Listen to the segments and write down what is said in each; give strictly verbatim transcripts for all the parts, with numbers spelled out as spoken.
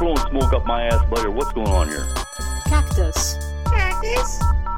blowing smoke up my ass, buddy, or what's going on here? Cactus. Cactus?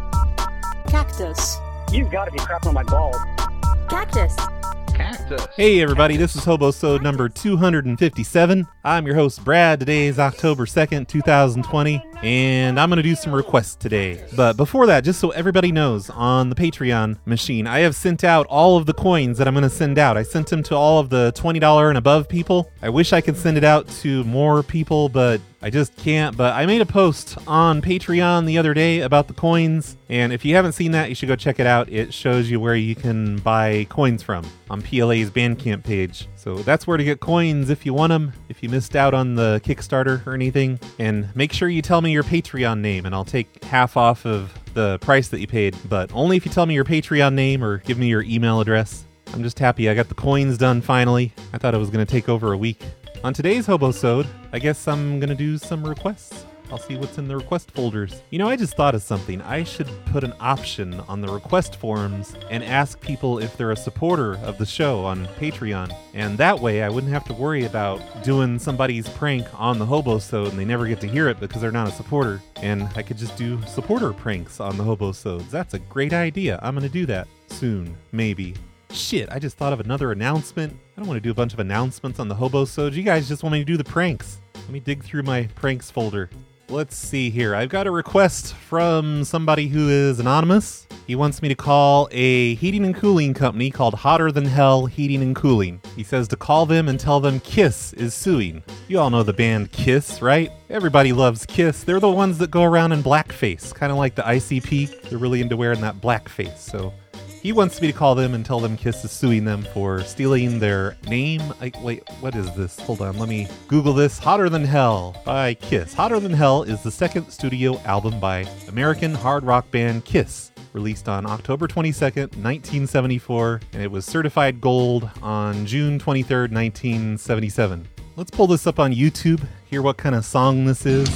Cactus. You've got to be crapping on my balls. Cactus. Cactus. Hey everybody, this is Hobosode number two hundred fifty-seven. I'm your host Brad. Today is October second, two thousand twenty, and I'm going to do some requests today. But before that, just so everybody knows, on the Patreon machine, I have sent out all of the coins that I'm going to send out. I sent them to all of the twenty dollars and above people. I wish I could send it out to more people, but I just can't. But I made a post on Patreon the other day about the coins, and if you haven't seen that, you should go check it out. It shows you where you can buy coins from on P L A's Bandcamp page. So that's where to get coins if you want them, if you missed out on the Kickstarter or anything. And make sure you tell me your Patreon name, and I'll take half off of the price that you paid, but only if you tell me your Patreon name or give me your email address. I'm just happy I got the coins done finally. I thought it was going to take over a week. On today's Hobosode, I guess I'm going to do some requests. I'll see what's in the request folders. You know, I just thought of something. I should put an option on the request forums and ask people if they're a supporter of the show on Patreon. And that way I wouldn't have to worry about doing somebody's prank on the Hobosode and they never get to hear it because they're not a supporter. And I could just do supporter pranks on the Hobosodes. That's a great idea. I'm going to do that soon, maybe. Shit, I just thought of another announcement. I don't want to do a bunch of announcements on the Hobosode. You guys just want me to do the pranks. Let me dig through my pranks folder. Let's see here. I've got a request from somebody who is anonymous. He wants me to call a heating and cooling company called Hotter Than Hell Heating and Cooling. He says to call them and tell them Kiss is suing. You all know the band Kiss, right? Everybody loves Kiss. They're the ones that go around in blackface, kind of like the I C P. They're really into wearing that blackface, so he wants me to call them and tell them Kiss is suing them for stealing their name. I, wait, what is this? Hold on, let me Google this. Hotter Than Hell by Kiss. Hotter Than Hell is the second studio album by American hard rock band Kiss, released on October twenty-second, nineteen seventy-four, and it was certified gold on June twenty-third, nineteen seventy-seven. Let's pull this up on YouTube, hear what kind of song this is.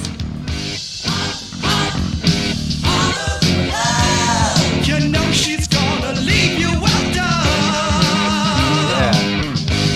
You know she's gonna leave you well done. Yeah.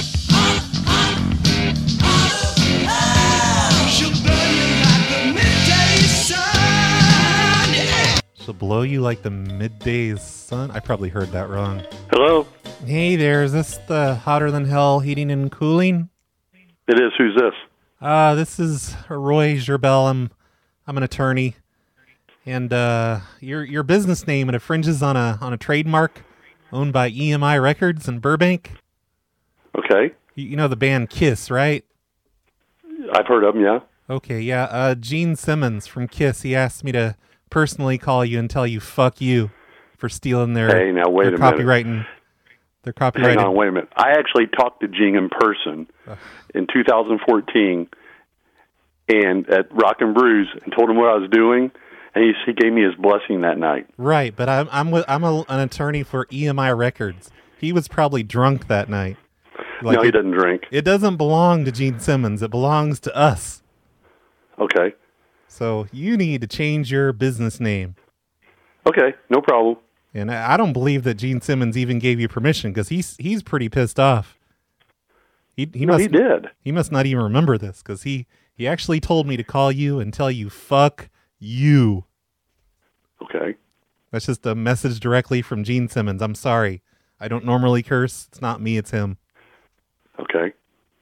She'll burn you like the midday sun. Yeah. She'll blow you like the midday sun. I probably heard that wrong. Hello? Hey there, is this the Hotter Than Hell Heating and Cooling? It is. Who's this? Uh, this is Roy Gerbel. I'm, I'm an attorney. And uh, your your business name, it infringes on a on a trademark owned by E M I Records in Burbank. Okay. You, you know the band Kiss, right? I've heard of them, yeah. Okay, yeah. Uh, Gene Simmons from Kiss, he asked me to personally call you and tell you fuck you for stealing their, Hey, now wait their a minute. copywriting. Their copyrighted. Hang on, wait a minute. I actually talked to Gene in person Ugh. in two thousand fourteen and at Rock and Brews and told him what I was doing, and he, he gave me his blessing that night. Right, but I'm I'm with, I'm a, an attorney for E M I Records. He was probably drunk that night. Like no, he it, doesn't drink. It doesn't belong to Gene Simmons. It belongs to us. Okay. So you need to change your business name. Okay, no problem. And I, I don't believe that Gene Simmons even gave you permission because he's he's pretty pissed off. He he No, must he did. He must not even remember this because he he actually told me to call you and tell you fuck you. Okay. That's just a message directly from Gene Simmons. I'm sorry. I don't normally curse. It's not me, it's him. Okay.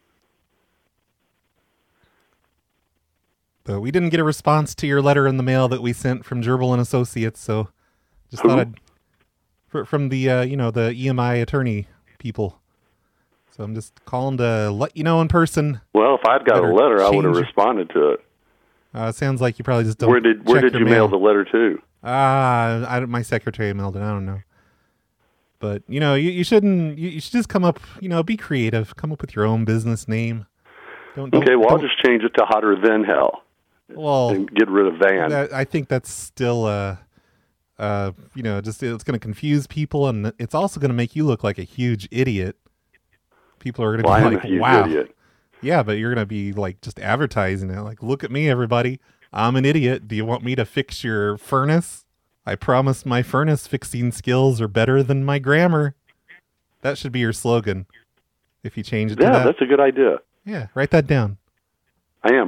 But we didn't get a response to your letter in the mail that we sent from Gerbel and Associates, so just Who? thought I'd fr- from the uh, you know, the E M I attorney people. So I'm just calling to let you know in person. Well, if I'd got a Better letter, I would have change- responded to it. Uh, it sounds like you probably just don't. Where did where check did your you mail the letter to? Ah, I don't- my secretary mailed it. I don't know. But you know, you, you shouldn't. You, you should just come up. You know, be creative. Come up with your own business name. Don't. don't Okay, well, I'll don't- just change it to Hotter Than Hell Well, and get rid of Van. that, I think that's still. Uh, uh, you know, just it's going to confuse people, and it's also going to make you look like a huge idiot. People are going to Well, I be am like, a huge "Wow, idiot." yeah," but you're going to be like just advertising it, like, "Look at me, everybody! I'm an idiot. Do you want me to fix your furnace? I promise my furnace fixing skills are better than my grammar." That should be your slogan. If you change it to Yeah, that. that's a good idea. Yeah, write that down. I am.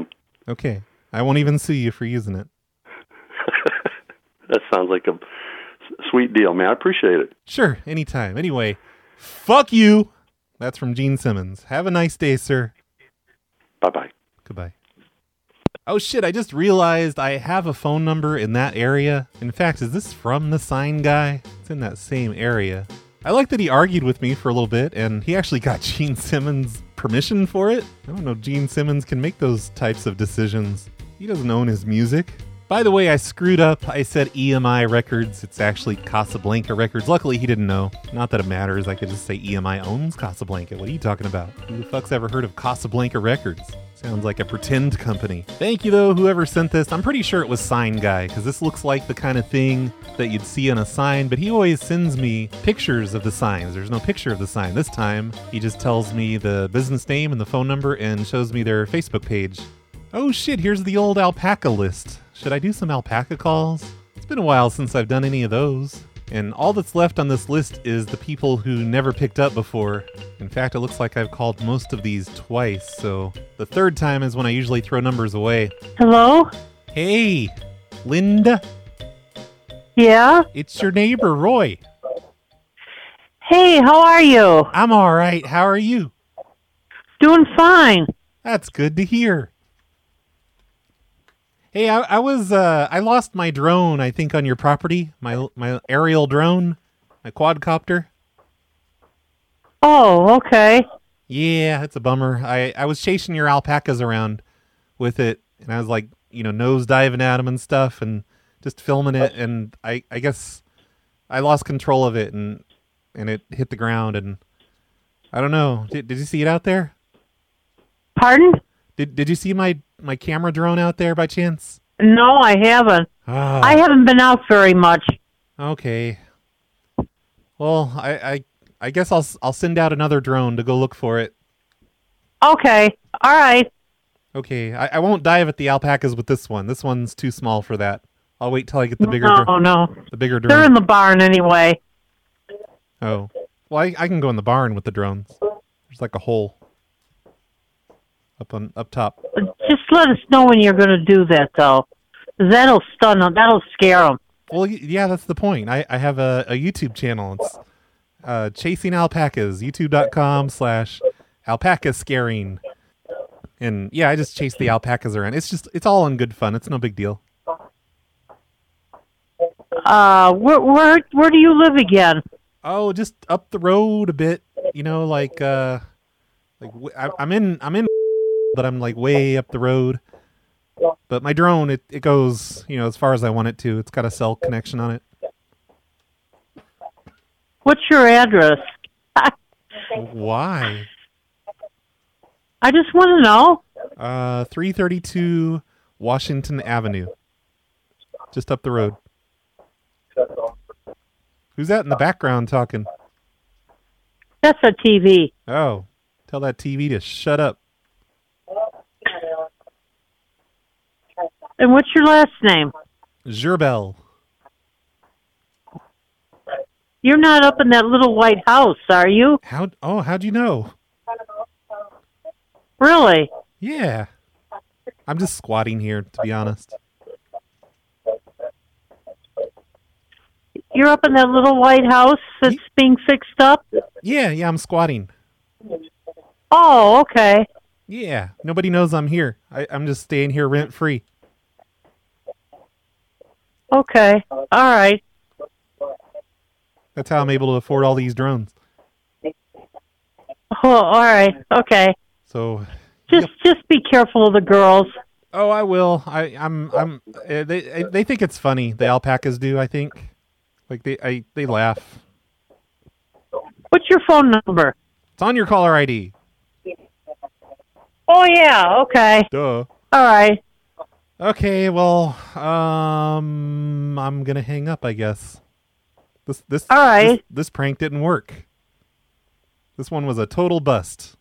Okay. I won't even sue you for using it. That sounds like a s- sweet deal, man. I appreciate it. Sure, anytime. Anyway, fuck you. That's from Gene Simmons. Have a nice day, sir. Bye-bye. Goodbye. Oh shit, I just realized I have a phone number in that area. In fact, is this from the sign guy? It's in that same area. I like that he argued with me for a little bit, and he actually got Gene Simmons permission for it. I don't know, Gene Simmons can make those types of decisions. He doesn't own his music. By the way, I screwed up. I said E M I Records. It's actually Casablanca Records. Luckily, he didn't know. Not that it matters. I could just say E M I owns Casablanca. What are you talking about? Who the fuck's ever heard of Casablanca Records? Sounds like a pretend company. Thank you, though, whoever sent this. I'm pretty sure it was Sign Guy, because this looks like the kind of thing that you'd see on a sign, but he always sends me pictures of the signs. There's no picture of the sign. This time, he just tells me the business name and the phone number and shows me their Facebook page. Oh shit, here's the old alpaca list. Should I do some alpaca calls? It's been a while since I've done any of those. And all that's left on this list is the people who never picked up before. In fact, it looks like I've called most of these twice, so the third time is when I usually throw numbers away. Hello? Hey, Linda, Yeah? it's your neighbor, Roy. Hey, how are you? I'm all right. How are you? Doing fine. That's good to hear. Hey, I, I was, uh, I lost my drone, I think, on your property. My my aerial drone, my quadcopter. Oh, okay. Yeah, it's a bummer. I, I was chasing your alpacas around with it, and I was like, you know, nose diving at them and stuff, and just filming it, and I, I guess I lost control of it, and and it hit the ground, and I don't know. Did, did you see it out there? Pardon? Did Did you see my, my camera drone out there by chance? No, I haven't. Ah. I haven't been out very much. Okay. Well, I, I I guess I'll I'll send out another drone to go look for it. Okay. All right. Okay, I, I won't dive at the alpacas with this one. This one's too small for that. I'll wait till I get the bigger No, dr- no. the bigger They're drone. in the barn anyway. Oh. Well, I, I can go in the barn with the drones. There's like a hole up on up top. Just let us know when you're going to do that, though. 'Cause that'll stun them. That'll scare them. Well, y- yeah, that's the point. I, I have a, a YouTube channel. It's uh, Chasing Alpacas, youtube.com slash alpaca scaring. And yeah, I just chase the alpacas around. It's just, it's all in good fun. It's no big deal. Uh, where, where, where do you live again? Oh, just up the road a bit. You know, like, uh, like w- I, I'm in, I'm in, but I'm like way up the road. But my drone, it, it goes, you know, as far as I want it to. It's got a cell connection on it. What's your address? Why? I just want to know. Uh, three thirty-two Washington Avenue. Just up the road. Who's that in the background talking? That's a T V. Oh, tell that T V to shut up. And what's your last name? Gerbel. You're not up in that little white house, are you? How? Oh, how'd you know? Really? Yeah. I'm just squatting here, to be honest. You're up in that little white house that's being fixed up? Yeah, yeah, I'm squatting. Oh, okay. Yeah, nobody knows I'm here. I, I'm just staying here rent free. Okay. All right. That's how I'm able to afford all these drones. Oh, all right. Okay. So, Just just be careful of the girls. oh, I will. I, I'm, I'm. Uh, they, they think it's funny. The alpacas do. I think. Like they, I, they laugh. What's your phone number? It's on your caller I D. Oh, yeah. Okay. Duh. All right. Okay, well, um, I'm gonna hang up, I guess. This, this, All right. This, this prank didn't work. This one was a total bust.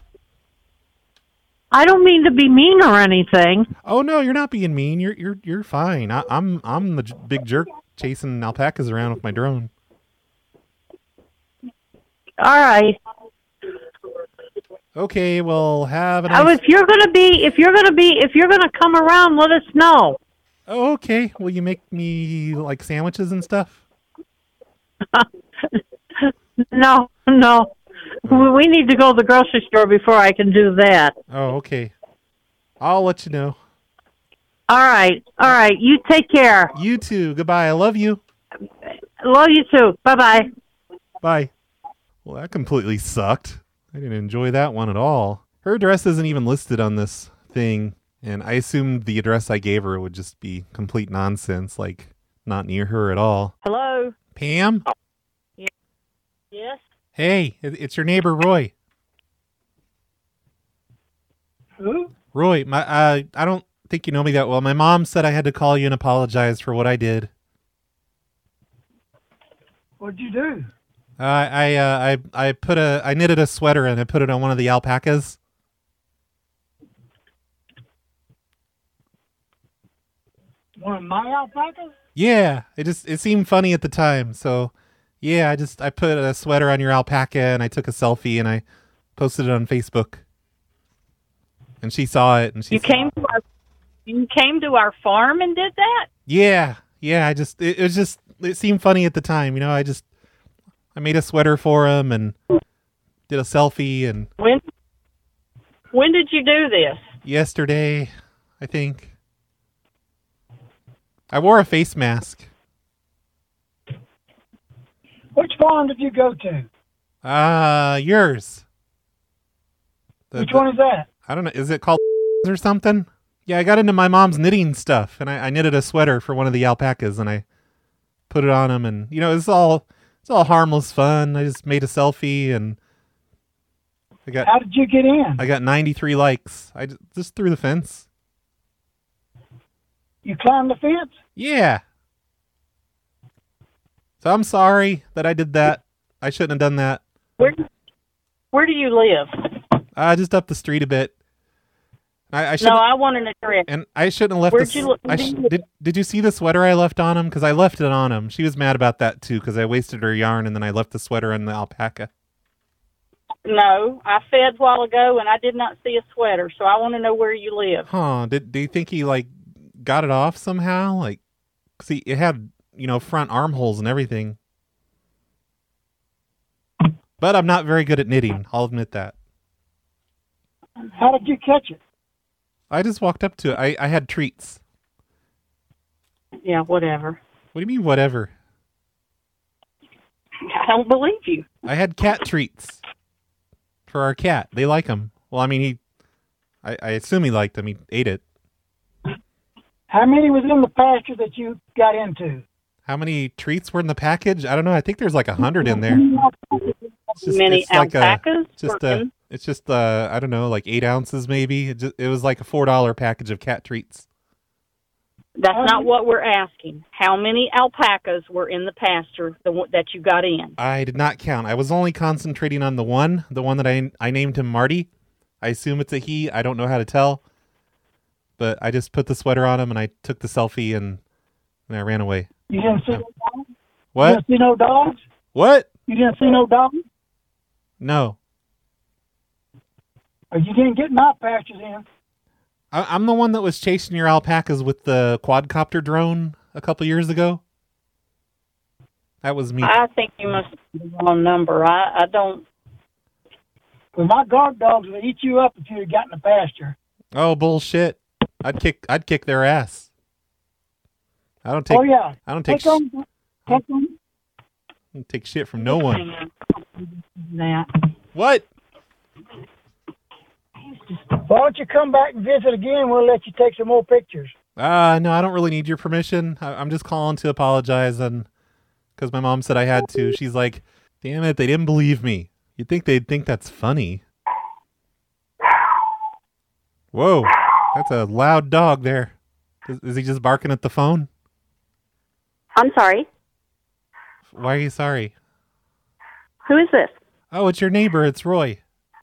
I don't mean to be mean or anything. Oh no, you're not being mean. You're, you're, you're fine. I, I'm, I'm the j- big jerk chasing alpacas around with my drone. All right. Okay, well, have a Oh, nice... if you're gonna be, if you're gonna be, if you're gonna come around, let us know. Oh, okay. Will you make me, like, sandwiches and stuff? No, no. We we need to go to the grocery store before I can do that. Oh, okay. I'll let you know. All right, all right. You take care. You too. Goodbye. I love you. Love you too. Bye bye. Bye. Well, that completely sucked. I didn't enjoy that one at all. Her address isn't even listed on this thing, and I assumed the address I gave her would just be complete nonsense, like not near her at all. Hello. Pam? Yes. Hey, it- it's your neighbor Roy. Who? Roy, my uh, I don't think you know me that well. My mom said I had to call you and apologize for what I did. What'd you do? Uh, I uh, I I put a I knitted a sweater and I put it on one of the alpacas. One of my alpacas? Yeah, it just it seemed funny at the time. So, yeah, I just I put a sweater on your alpaca and I took a selfie and I posted it on Facebook. And she saw it and she You said, came to our you came to our farm and did that? Yeah, yeah, I just it, it was just it seemed funny at the time, you know. I just I made a sweater for him and did a selfie and When when did you do this? yesterday, I think. I wore a face mask. Which farm did you go to? Uh, yours. The- Which the- one is that? I don't know. Is it called or something? Yeah, I got into my mom's knitting stuff, and I, I knitted a sweater for one of the alpacas, and I put it on him, and you know, it's all it's all harmless fun. I just made a selfie, and I got How did you get in? I got ninety-three likes. I just, just through the fence. You climbed the fence? Yeah. So I'm sorry that I did that. I shouldn't have done that. Where where do you live? Uh, just up the street a bit. I, I should. No, I want an address. And I shouldn't have left. Where'd the, you look- I sh- did. Did you see the sweater I left on him? Because I left it on him. She was mad about that too. Because I wasted her yarn and then I left the sweater on the alpaca. No, I fed a while ago and I did not see a sweater, so I want to know where you live. Huh? Did Do you think he like got it off somehow? Like, see, it had you know front armholes and everything. But I'm not very good at knitting. I'll admit that. How did you catch it? I just walked up to it. I, I had treats. Yeah, whatever. What do you mean, whatever? I don't believe you. I had cat treats for our cat. They like them. Well, I mean, he, I, I assume he liked them. He ate it. How many was in the pasture that you got into? How many treats were in the package? I don't know. I think there's like a hundred in there. It's just, Many it's like alpacas a, just were a, in- it's just uh, I don't know, like eight ounces maybe. It, just, it was like a four dollar package of cat treats. That's not what we're asking. How many alpacas were in the pasture the one that you got in? I did not count. I was only concentrating on the one, the one that I I named him Marty. I assume it's a he. I don't know how to tell. But I just put the sweater on him and I took the selfie and, and I ran away. You didn't see no dogs? You What? didn't see no dogs? What? You didn't see no dogs? No. Or you didn't get my pastures in? I, I'm the one that was chasing your alpacas with the quadcopter drone a couple years ago. That was me. I think you must have the wrong number. I, I don't. Well, my guard dogs would eat you up if you had gotten the pasture. Oh bullshit! I'd kick. I'd kick their ass. I don't take. Oh, yeah. I don't take. Take Sh- them. Take them. I don't take shit from no one. That. What? Why don't you come back and visit again? We'll let you take some more pictures. Uh no, I don't really need your permission. I, I'm just calling to apologize, and because my mom said I had to. She's like, "Damn it, they didn't believe me. You'd think they'd think that's funny." Whoa, that's a loud dog there. Is, is he just barking at the phone? I'm sorry. Why are you sorry? Who is this? Oh, it's your neighbor. It's Roy.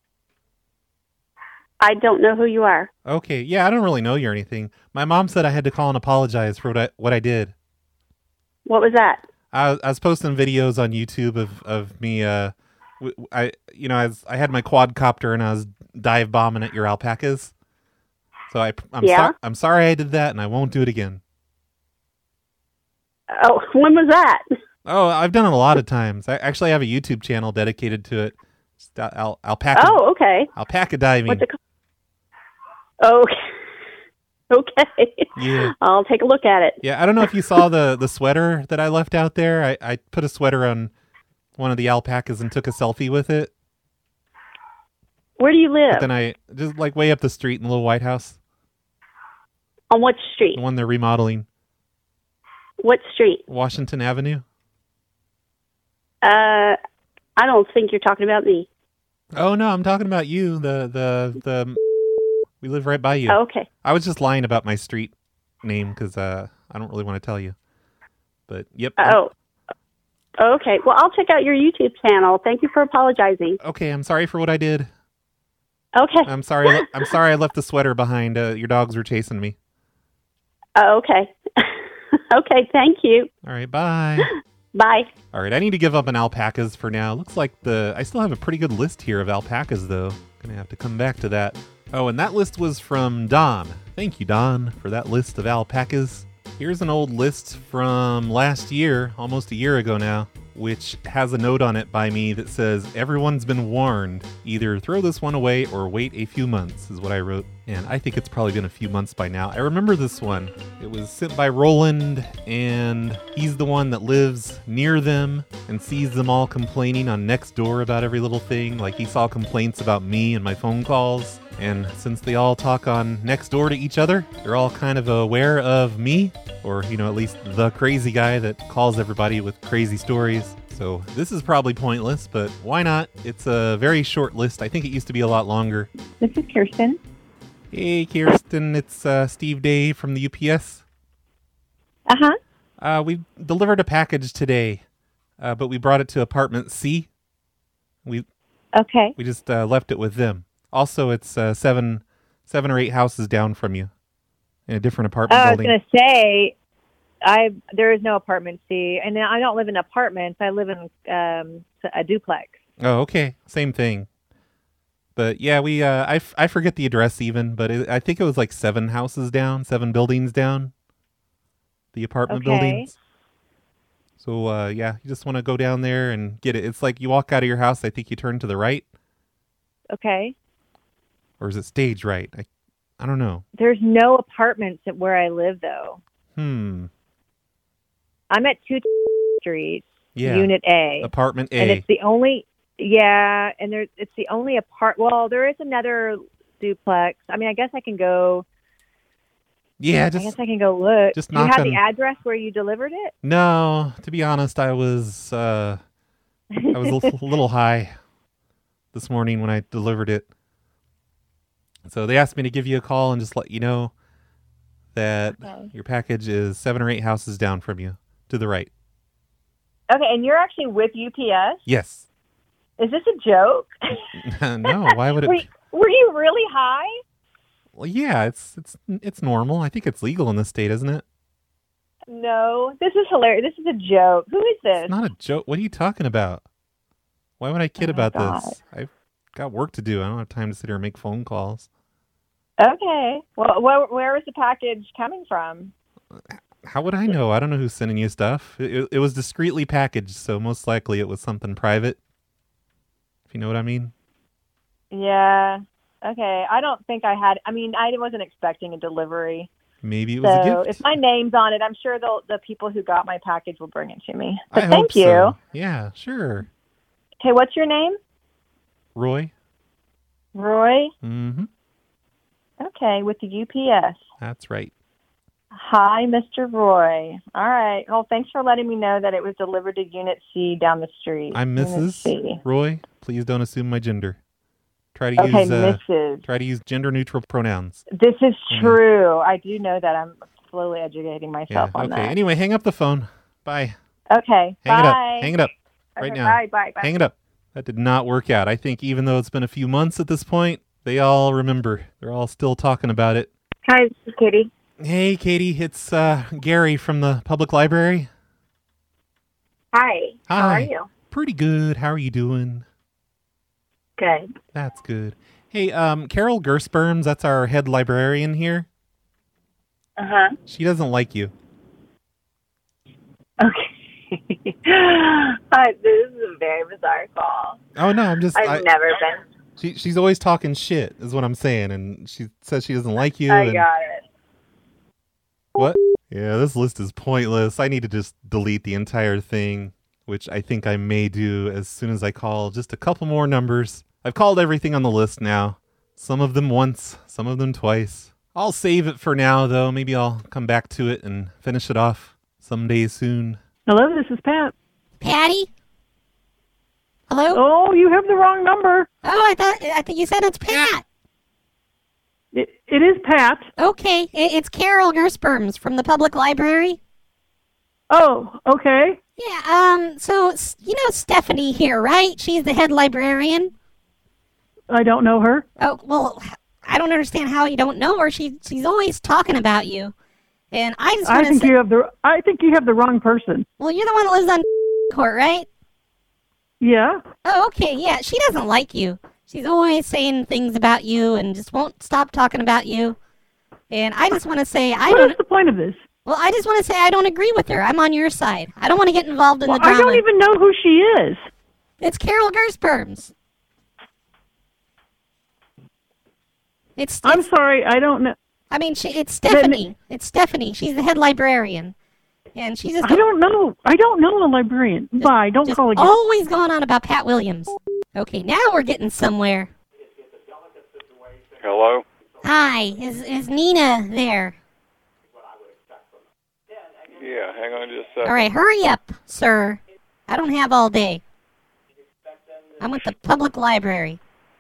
I don't know who you are. Okay, yeah, I don't really know you or anything. My mom said I had to call and apologize for what I, what I did. What was that? I, was- I was posting videos on YouTube of, of me. Uh, w- I you know I was I had my quadcopter and I was dive bombing at your alpacas. So I, I'm, Yeah? so, I'm sorry I did that, and I won't do it again. Oh, when was that? Oh, I've done it a lot of times. I actually have a YouTube channel dedicated to it. Just al- al- alpaca. Oh, okay. Alpaca diving. What's it called? Okay. Okay. Yeah. I'll take a look at it. Yeah, I don't know if you saw the, the sweater that I left out there. I, I put a sweater on one of the alpacas and took a selfie with it. Where do you live? But then I, just like way up the street in the little White House, On what street? the one they're remodeling, What street? Washington Avenue. Uh, I don't think you're talking about me. Oh, no, I'm talking about you. The, the, the, we live right by you. Oh, okay. I was just lying about my street name because uh, I don't really want to tell you. But, yep. Oh. Okay. Well, I'll check out your YouTube channel. Thank you for apologizing. Okay, I'm sorry for what I did. Okay. I'm sorry. I le- I'm sorry I left the sweater behind. Uh, your dogs were chasing me. Oh, okay. Okay. Thank you. All right, bye. Bye. All right, I need to give up on alpacas for now. Looks like the I still have a pretty good list here of alpacas, though. Gonna have to come back to that. Oh, and that list was from Don. Thank you, Don, for that list of alpacas. Here's an old list from last year, almost a year ago now, which has a note on it by me that says, everyone's been warned. Either throw this one away or wait a few months, is what I wrote. And I think it's probably been a few months by now. I remember this one. It was sent by Roland, and he's the one that lives near them and sees them all complaining on Nextdoor about every little thing. Like, he saw complaints about me and my phone calls. And since they all talk on Nextdoor to each other, they're all kind of aware of me, or, you know, at least the crazy guy that calls everybody with crazy stories. So this is probably pointless, but why not? It's a very short list. I think it used to be a lot longer. This is Kirsten. Hey, Kirsten, it's uh, Steve Day from the U P S. Uh-huh. Uh, we delivered a package today, uh, but we brought it to apartment C. We Okay. we just uh, left it with them. Also, it's uh, seven, seven or eight houses down from you, in a different apartment Oh, I was building. going to say, I there is no apartment C, and I don't live in apartments. I live in um, a duplex. Oh, okay, same thing. But yeah, we uh, I, f- I forget the address even, but it, I think it was like seven houses down, seven buildings down. The apartment Okay. buildings. So uh, yeah, you just want to go down there and get it. It's like you walk out of your house. I think you turn to the right, Okay. or is it stage right? I I don't know. There's no apartments at where I live, though. Hmm. I'm at two Street, Yeah. Unit A, Apartment A. and it's the only. Yeah, and there's it's the only apart. Well, there is another duplex. I mean, I guess I can go. yeah, I just guess I can go look. just Do you knock have on- the address where you delivered it? no. To be honest, I was uh, I was a little, a little high this morning when I delivered it. So they asked me to give you a call and just let you know that Okay. your package is seven or eight houses down from you to the right. Okay, and you're actually with U P S? Yes. Is this a joke? No, why would it? were, were you really high? Well, yeah, it's it's it's normal. I think it's legal in this state, isn't it? No, this is hilarious. This is a joke. Who is this? It's not a joke. What are you talking about? Why would I kid Oh my about God. this? I've got work to do. I don't have time to sit here and make phone calls. Okay. Well, where, where is the package coming from? How would I know? I don't know who's sending you stuff. It, it, it was discreetly packaged, so most likely it was something private. If you know what I mean. Yeah. Okay. I don't think I had. I mean, I wasn't expecting a delivery. Maybe it was a So gift. if my name's on it, I'm sure the the people who got my package will bring it to me. But I thank hope you. so. Yeah, sure. Okay. What's your name? Roy. Roy. Mm-hmm. Okay. With the U P S. That's right. Hi, Mister Roy. All right. Well, thanks for letting me know that it was delivered to Unit C down the street. I'm Unit Missus C. Roy. Please don't assume my gender. Try to Okay, use uh, Missus try to use gender neutral pronouns. This is Mhm. true. I do know that. I'm slowly educating Yeah. myself on Okay. that. Anyway, hang up the phone. Bye. Okay. Hang bye. it up. Hang it up right Okay, now. Bye. Bye. Bye. Hang it up. That did not work out. I think even though it's been a few months at this point, they all remember. They're all still talking about it. Hi, this is Katie. Hey, Katie. It's uh, Gary from the public library. Hi. How Hi. are you? Pretty good. How are you doing? Good. That's good. Hey, um, Carol Gersperms, that's our head librarian here. Uh-huh. She doesn't like you. Okay. uh, this is a very bizarre call. Oh, no, I'm just... I've I, never been... She She's always talking shit, is what I'm saying, and she says she doesn't like you. I and, got it. What? Yeah, this list is pointless. I need to just delete the entire thing, which I think I may do as soon as I call just a couple more numbers. I've called everything on the list now. Some of them once, some of them twice. I'll save it for now, though. Maybe I'll come back to it and finish it off someday soon. Hello, this is Pat. Patty? Hello? Oh, you have the wrong number. Oh, I thought I think you said it's Pat. It, it is Pat. Okay, it, it's Carol Gersperms from the public library. Oh, okay. Yeah, um, so, you know Stephanie here, right? She's the head librarian. I don't know her. Oh, well, I don't understand how you don't know her. She, she's always talking about you. And I just I want to think say... you have the I think you have the wrong person. Well, you're the one that lives on court, right? Yeah. Oh, okay, yeah. She doesn't like you. She's always saying things about you and just won't stop talking about you. And I just want to say I What don't... is the point of this? Well, I just want to say I don't agree with her. I'm on your side. I don't want to get involved in Well, the drama. I don't even know who she is. It's Carol Gersperms. It's, I'm it's sorry, I don't know. I mean, she, it's Stephanie. It's Stephanie. She's the head librarian. And she's just... I don't know. I don't know a librarian. Just, Bye. Don't just call again. always going on about Pat Williams. Okay, now we're getting somewhere. Hello? Hi, is is Nina there? Yeah, hang on just a second. All right, hurry up, sir. I don't have all day. I'm at the public library.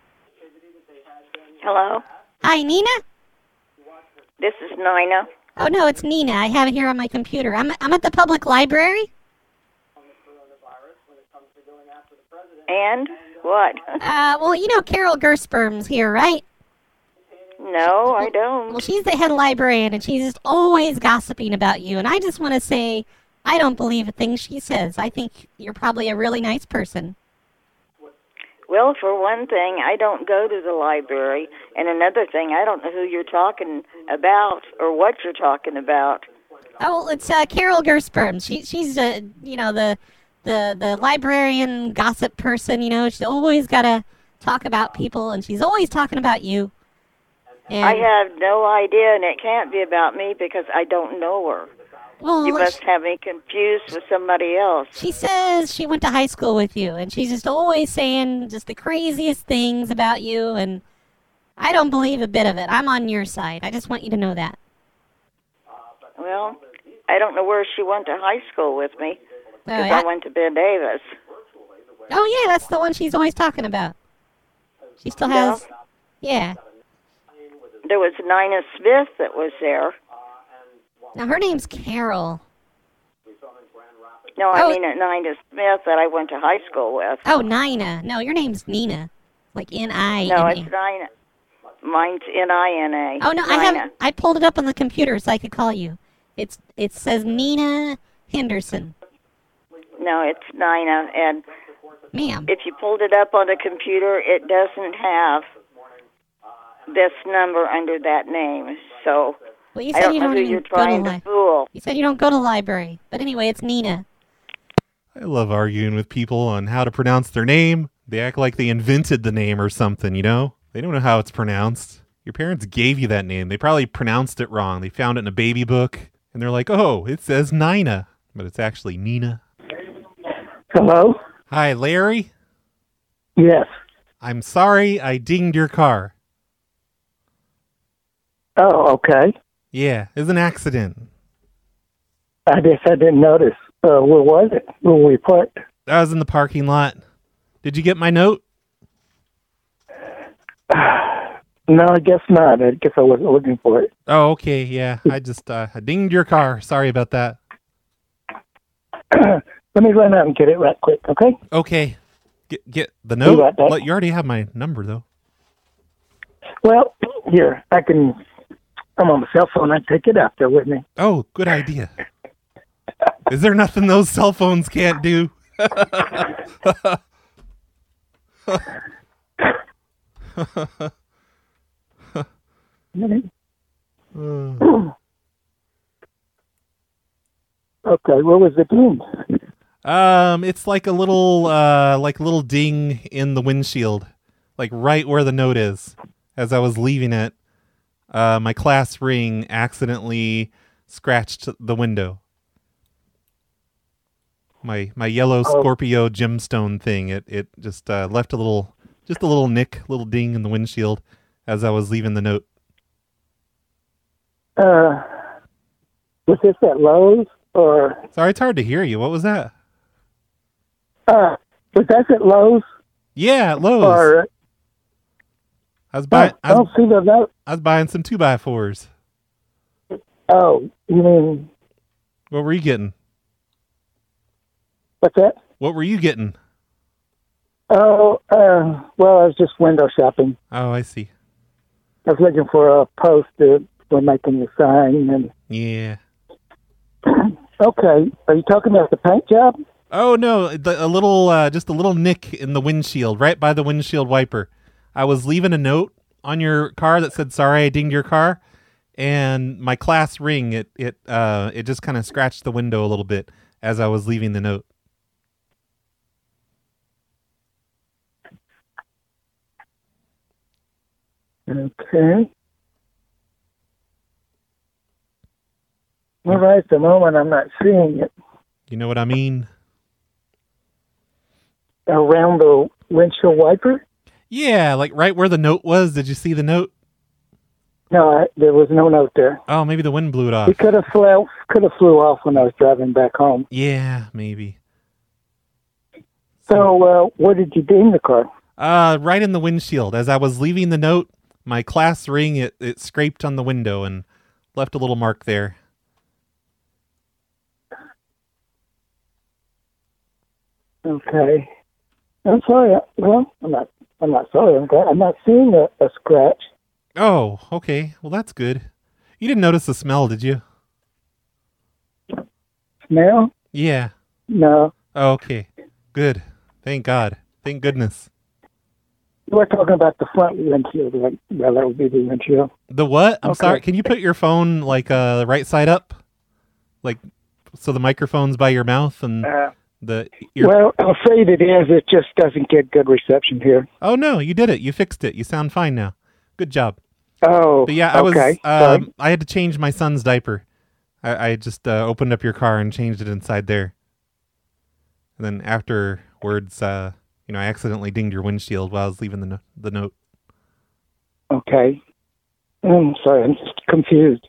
Hello? Hi, Nina? This is Nina. Oh, no, it's Nina. I have it here on my computer. I'm I'm at the public library. And what? Uh, well, you know Carol Gersperms here, right? No, I don't. Well, she's the head librarian, and she's just always gossiping about you. And I just want to say, I don't believe a thing she says. I think you're probably a really nice person. Well, for one thing, I don't go to the library. And another thing, I don't know who you're talking about or what you're talking about. Oh, well, it's uh, Carol Gersperms. She, she's, uh, you know, the, the, the librarian gossip person, you know. She's always got to talk about people, and she's always talking about you. And I have no idea, and it can't be about me because I don't know her. Well, you must have me confused with somebody else. She says she went to high school with you, and she's just always saying just the craziest things about you, and I don't believe a bit of it. I'm on your side. I just want you to know that. Well, I don't know where she went to high school with me, because Oh, yeah? I went to Ben Davis. Oh, yeah, that's the one she's always talking about. She still has... Yeah. There was Nina Smith that was there. Now, her name's Carol. No, I Oh. mean Nina Smith that I went to high school with. Oh, Nina. No, your name's Nina. Like N I N A. No, it's Nina. Mine's N I N A. Oh, no, I Nina. have... I pulled it up on the computer so I could call you. It's It says Nina Henderson. No, it's Nina. And Ma'am. if you pulled it up on the computer, it doesn't have this number under that name. So Well, you I said don't you know don't who even you're go to trying li- to fool. You said you don't go to library. But anyway, it's Nina. I love arguing with people on how to pronounce their name. They act like they invented the name or something, you know? They don't know how it's pronounced. Your parents gave you that name. They probably pronounced it wrong. They found it in a baby book, and they're like, oh, it says Nina, but it's actually Nina. Hello? Hi, Larry? Yes. I'm sorry I dinged your car. Oh, okay. Yeah, it's an accident. I guess I didn't notice. Uh, where was it? Where we parked? I was in the parking lot. Did you get my note? No, I guess not. I guess I wasn't looking for it. Oh, okay, yeah. I just uh, I dinged your car. Sorry about that. Let me run out and get it right quick, okay? Okay. Get get the You note? got that? Well, you already have my number, though. Well, here, I can... I'm on my cell phone. I take it out there with me. Oh, good idea. Is there nothing those cell phones can't do? Uh. Okay, what was the ding? Um, it's like a little, uh, like a little ding in the windshield, like right where the note is. As I was leaving it, uh, my class ring accidentally scratched the window. My my yellow Oh. Scorpio gemstone thing. It it just uh, left a little, just a little nick, little ding in the windshield as I was leaving the note. Uh, was this at Lowe's or? Sorry, it's hard to hear you. What was that? Uh, was that at Lowe's? Yeah, at Lowe's. Or, I was buying. oh, I I was, don't see the note. I was buying some two by fours. Oh, you mean What were you getting? what's that? What were you getting? Oh, uh, well, I was just window shopping. Oh, I see. I was looking for a post that we're making the sign. And Yeah. okay, are you talking about the paint job? Oh no, the, a little, uh, just a little nick in the windshield, right by the windshield wiper. I was leaving a note on your car that said, "Sorry, I dinged your car," and my class ring, it, it, uh, it just kind of scratched the window a little bit as I was leaving the note. Okay. All right, at the moment I'm not seeing it. You know what I mean? Around the windshield wiper? Yeah, like right where the note was. Did you see the note? No, I, there was no note there. Oh, maybe the wind blew it off. It could have flew, could have flew off when I was driving back home. Yeah, maybe. So, uh, where did you ding the car? Uh, right in the windshield. As I was leaving the note, my class ring, it, it scraped on the window and left a little mark there. Okay. I'm sorry. Well, I'm not. I'm not sorry. I'm glad. I'm not seeing a, a scratch. Oh, okay. Well, that's good. You didn't notice the smell, did you? Smell? Yeah. No. Oh, okay. Good. Thank God. Thank goodness. We're talking about the front windshield. Right? Well, that would be the windshield. The what? I'm Okay. sorry. Can you put your phone like uh, the right side up? Like, so the microphone's by your mouth and Uh, the ear. Well, I'm afraid it is. It just doesn't get good reception here. Oh, no, you did it. You fixed it. You sound fine now. Good job. Oh, But yeah, I okay. was. Sorry. Um, I had to change my son's diaper. I, I just uh, opened up your car and changed it inside there. And then afterwards, uh, you know, I accidentally dinged your windshield while I was leaving the no- the note. Okay. I'm sorry. I'm just confused.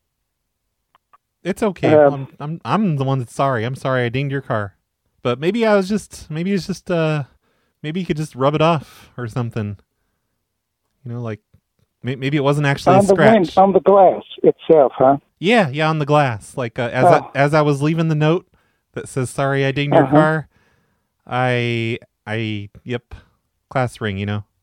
It's okay. Um, I'm, I'm I'm the one that's sorry. I'm sorry I dinged your car. But maybe I was just maybe it's just uh maybe you could just rub it off or something. You know, like may- maybe it wasn't actually on a the scratch. wind, on the glass itself, huh? Yeah, yeah, on the glass. Like uh, as Oh. I, as I was leaving the note that says "Sorry, I dinged your Uh-huh. car," I I yep, class ring. You know.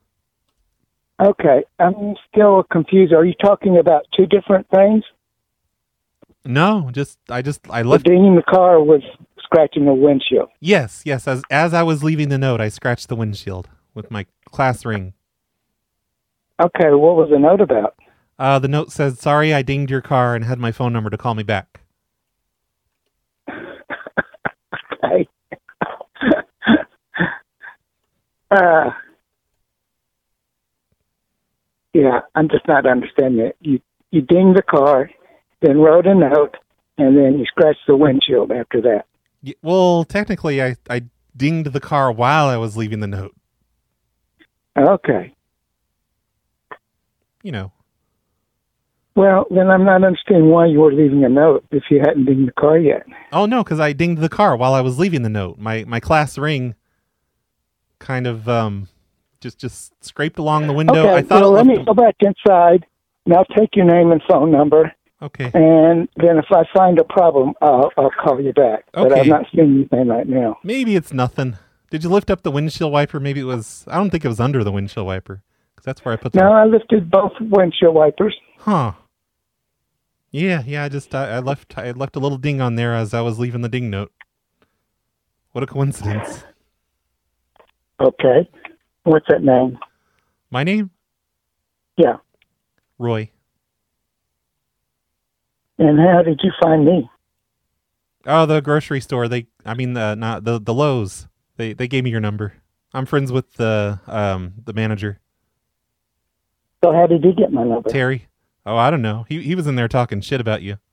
Okay. I'm still confused. Are you talking about two different things? No, just I just I The left. dinging the car was scratching the windshield. Yes, yes. As as I was leaving the note, I scratched the windshield with my class ring. Okay. What was the note about? Uh, the note says, "Sorry, I dinged your car," and had my phone number to call me back. Okay. uh, yeah, I'm just not understanding it. You you dinged the car, then wrote a note, and then you scratched the windshield after that. Y- Well, technically, I I dinged the car while I was leaving the note. Okay. You know. Well, then I'm not understanding why you were leaving a note if you hadn't dinged the car yet. Oh no, because I dinged the car while I was leaving the note. My my class ring kind of um just just scraped along the window. Okay, I thought well, it let left me go back inside. Now take your name and phone number, a- Okay. and then if I find a problem, I'll, I'll call you back. But Okay. I'm not seeing anything right now. Maybe it's nothing. Did you lift up the windshield wiper? Maybe it was. I don't think it was under the windshield wiper because that's where I put the. No, I lifted both windshield wipers. Huh. Yeah, yeah. I just I, I left I left a little ding on there as I was leaving the ding note. What a coincidence. Okay. What's that name? My name? Yeah. Roy. And how did you find me? Oh, the grocery store. They, I mean, the not the the Lowe's. They they gave me your number. I'm friends with the um the manager. So how did you get my number? Terry. Oh, I don't know. He he was in there talking shit about you.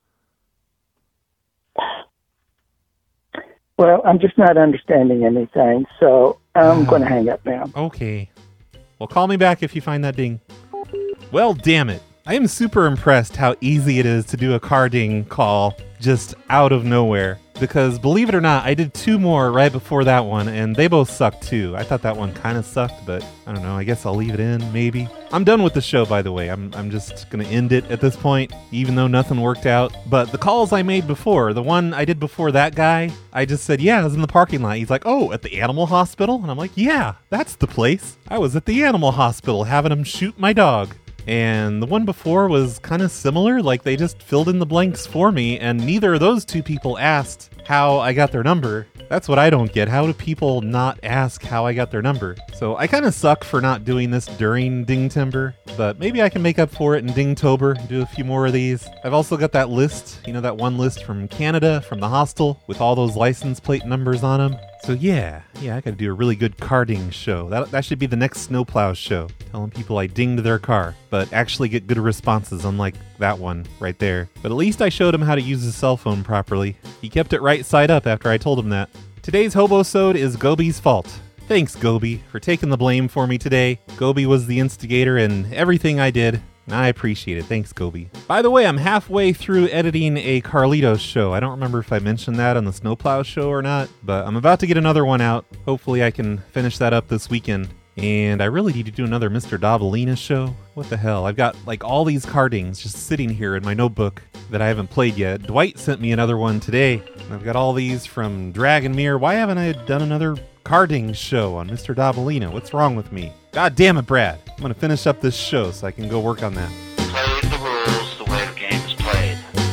Well, I'm just not understanding anything, so I'm going to hang up now. Okay. Well, call me back if you find that ding. Well, damn it. I am super impressed how easy it is to do a car ding call just out of nowhere. Because believe it or not, I did two more right before that one, and they both sucked too. I thought that one kind of sucked, but I don't know. I guess I'll leave it in, maybe. I'm done with the show, by the way. I'm I'm just going to end it at this point, even though nothing worked out. But the calls I made before, the one I did before that guy, I just said, yeah, I was in the parking lot. He's like, oh, at the animal hospital? And I'm like, yeah, that's the place. I was at the animal hospital having him shoot my dog. And the one before was kind of similar, like they just filled in the blanks for me, and neither of those two people asked how I got their number. That's what I don't get. How do people not ask how I got their number? So I kind of suck for not doing this during Dingtember, but maybe I can make up for it in Dingtober and do a few more of these. I've also got that list, you know, that one list from Canada, from the hostel, with all those license plate numbers on them. So yeah, yeah, I gotta do a really good car ding show. That, that should be the next Snowplow show. Telling people I dinged their car, but actually get good responses, unlike that one right there. But at least I showed him how to use his cell phone properly. He kept it right side up after I told him that. Today's Hobosode is Gobi's fault. Thanks, Gobi, for taking the blame for me today. Gobi was the instigator in everything I did, and I appreciate it. Thanks, Gobi. By the way, I'm halfway through editing a Carlitos show. I don't remember if I mentioned that on the Snowplow show or not, but I'm about to get another one out. Hopefully I can finish that up this weekend. And I really need to do another Mister Davalina show. What the hell? I've got like all these cardings just sitting here in my notebook that I haven't played yet. Dwight sent me another one today. I've got all these from Dragonmere. Why haven't I done another carding show on Mister Davalina? What's wrong with me? God damn it, Brad. I'm going to finish up this show so I can go work on that. Play the rules the way the game is played.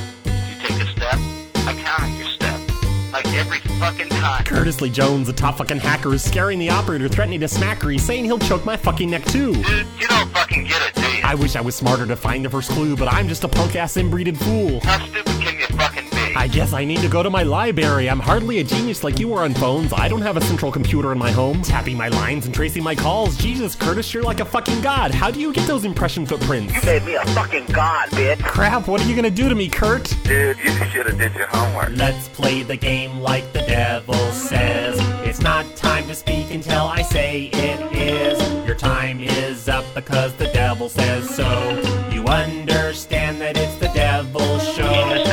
You take a step, I counter your step. Like every fucking time. Curtis Lee Jones, a top fucking hacker, is scaring the operator, threatening to smack her. He's saying he'll choke my fucking neck too. Dude, you don't fucking get it, do you? I wish I was smarter to find the first clue, but I'm just a punk-ass inbreeded fool. How stupid can you fucking be? I guess I need to go to my library. I'm hardly a genius like you are on phones. I don't have a central computer in my home, tapping my lines and tracing my calls. Jesus, Curtis, you're like a fucking god. How do you get those impression footprints? You made me a fucking god, bitch. Crap, what are you gonna do to me, Kurt? Dude, you should have did your homework. Let's play the game like the devil says. It's not time to speak until I say it is. Your time is up because the devil says so. You understand that it's the devil's show.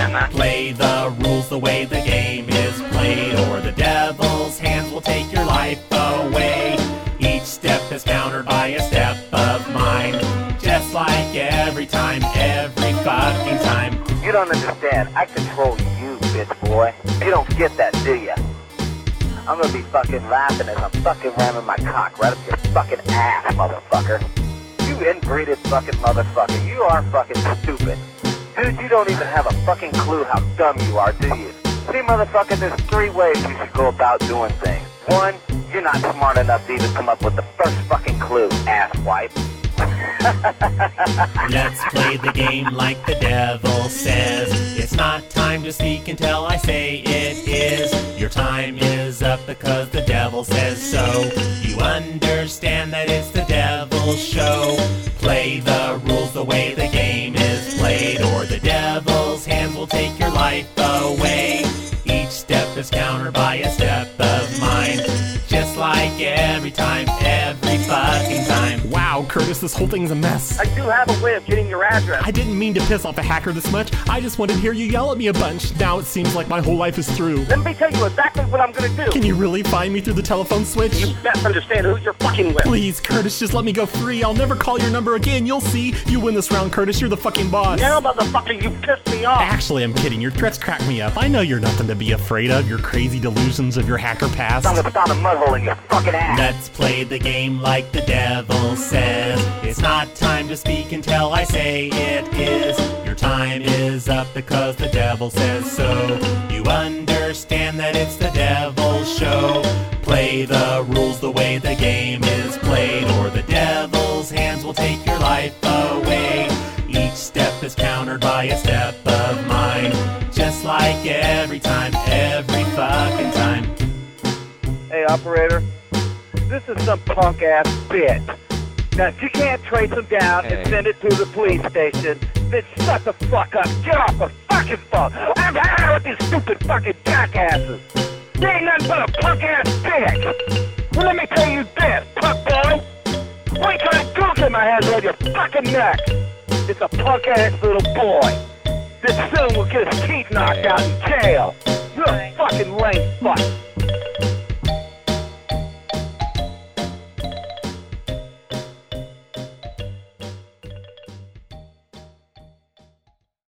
Play the rules the way the game is played, or the devil's hands will take your life away. Each step is countered by a step of mine. Just like every time, every fucking time. You don't understand. I control you, bitch boy. You don't get that, do ya? I'm gonna be fucking laughing as I'm fucking ramming my cock right up your fucking ass, motherfucker. You inbreeded fucking motherfucker. You are fucking stupid. Dude, you don't even have a fucking clue how dumb you are, do you? See, motherfucker, there's three ways you should go about doing things. One, you're not smart enough to even come up with the first fucking clue, asswipe. Let's play the game like the devil says. It's not time to speak until I say it is. Your time is up because the devil says so. You understand that it's the devil's show. Play the rules the way the game is played, or the devil's hands will take your life away. Each step is countered by a step of mine. Just like every time, every fucking time. Wow, Curtis, this whole thing's a mess. I do have a way of getting your address. I didn't mean to piss off a hacker this much. I just wanted to hear you yell at me a bunch. Now it seems like my whole life is through. Let me tell you exactly what I'm gonna do. Can you really find me through the telephone switch? You best understand who you're fucking with. Please, Curtis, just let me go free. I'll never call your number again. You'll see. You win this round, Curtis. You're the fucking boss. Now, motherfucker, you pissed me off. Actually, I'm kidding. Your threats crack me up. I know you're nothing to be afraid of. Your crazy delusions of your hacker past. I'm gonna found a mud hole in your fucking ass. Let's play the game like the devil says. It's not time to speak until I say it is. Your time is up because the devil says so. You understand that it's the devil's show. Play the rules the way the game is played, or the devil's hands will take your life away. Each cornered by a step of mine. Just like every time, every fucking time. Hey, operator, this is some punk ass bitch. Now, if you can't trace him down and send it to the police station, then shut the fuck up. Get off the fucking phone. I'm out with these stupid fucking jackasses. They ain't nothing but a punk ass bitch. Well, let me tell you this, punk boy. Wait till I goose in my hands on your fucking neck. It's a punk ass little boy. This soon will get his teeth knocked out in jail. You're a fucking lame fuck.